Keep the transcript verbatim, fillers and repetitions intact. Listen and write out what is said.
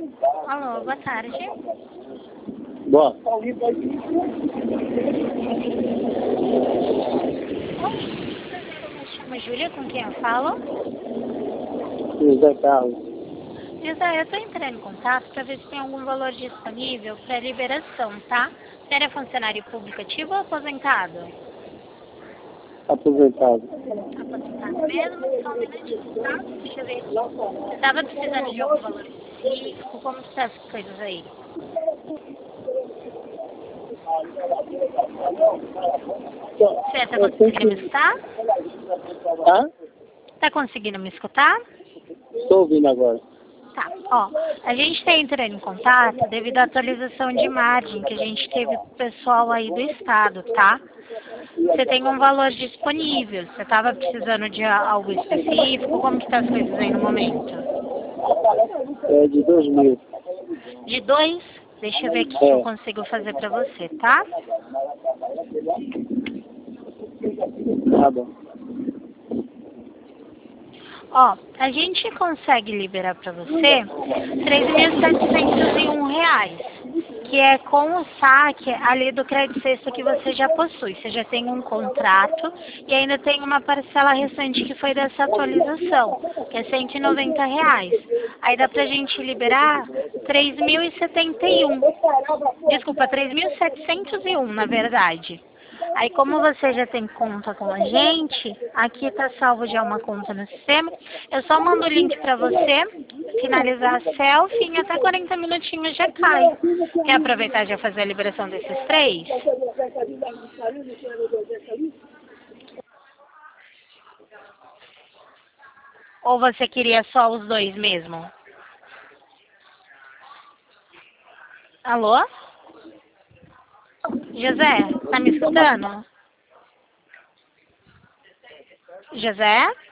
Alô, boa tarde. Boa. Oi, me chamo Júlia, com quem eu falo? José Carlos. José, eu estou entrando em contato para ver se tem algum valor disponível para liberação, tá? Você era funcionário público ativo ou aposentado? Aposentado. Aposentado mesmo? Só um minutinho, tá? Deixa eu ver aqui. Você estava precisando de algum valor específico? Como que tá as coisas aí? Você está Eu tenho conseguindo me que... escutar? Hã? Está conseguindo me escutar? Estou ouvindo agora. Tá, ó, a gente está entrando em contato devido à atualização de margem que a gente teve com o pessoal aí do estado, tá? Você tem um valor disponível, você estava precisando de algo específico, como que tá as coisas aí no momento? É de dois mil. De dois? Deixa eu ver aqui o que eu É. consigo fazer para você, tá? Tá bom. Ó, a gente consegue liberar para você três mil setecentos e um reais, que é com o saque ali do crédito sexto que você já possui. Você já tem um contrato e ainda tem uma parcela restante que foi dessa atualização, que é cento e noventa reais. Aí dá pra gente liberar três mil e setenta e um. Desculpa, três mil setecentos e um, na verdade. Aí, como você já tem conta com a gente, aqui tá salvo já uma conta no sistema. Eu só mando o link para você finalizar a selfie e em até quarenta minutinhos já cai. Quer aproveitar e já fazer a liberação desses três? Ou você queria só os dois mesmo? Alô? José, tá me escutando? José?